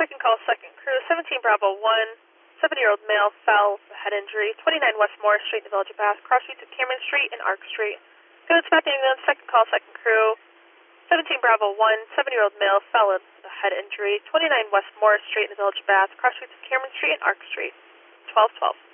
second call, second crew, 17 Bravo 1, 7-year-old male fell, head injury, 29 West Morris Street in the Village of Bath, cross streets of Cameron Street and Arc Street. Go to Bath ambulance, second call, second crew, 17 Bravo 1, 7-year-old male fell with a head injury, 29 West Morris Street in the Village of Bath, cross streets of Cameron Street and Arc Street, 1212.